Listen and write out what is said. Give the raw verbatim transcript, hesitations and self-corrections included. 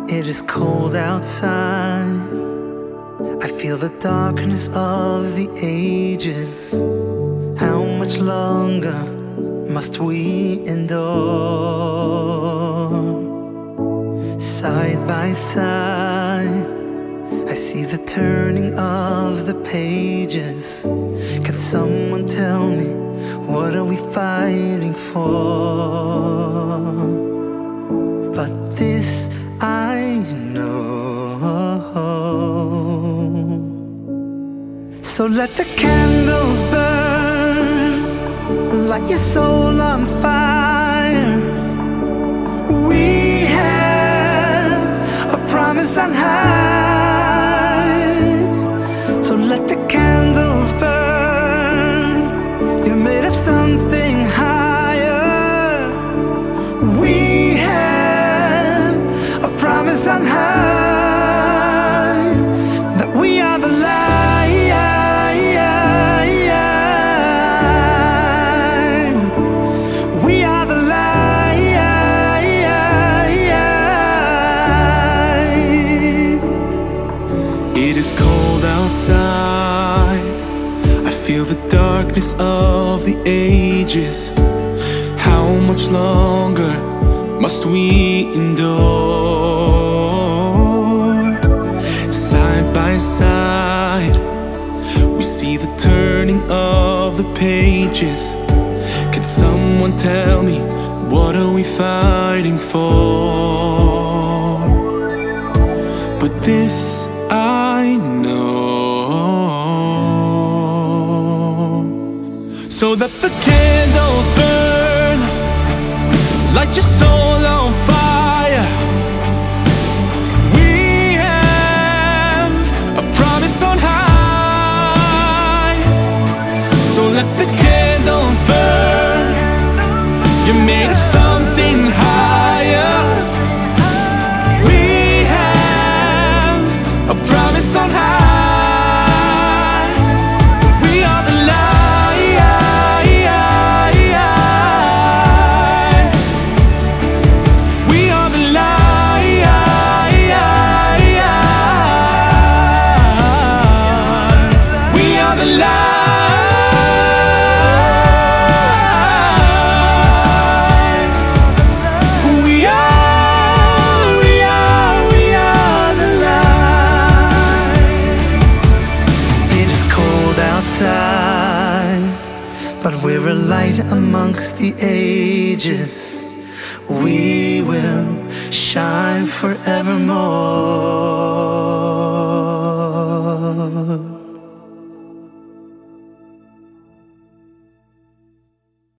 It is cold outside. I feel the darkness of the ages. How much longer must we endure? Side by side, I see the turning of the pages. Can someone tell me, what are we fighting for? But this I know. So let the candles burn, light your soul on fire. We have a promise on high. So let the candles burn, you're made of something higher. We have a promise on high, that we are the light. We are the light. It is cold outside. I feel the darkness of the ages. How much longer must we endure? Side by side, we see the turning of the pages. Can someone tell me, what are we fighting for? But this I know. So that the candles burn, light your soul on fire. We have a promise on high. So let the candles burn, you're made of something higher. We have a promise on high. We are the light. We are the light. We are the light. But we're a light amongst the ages. We will shine forevermore.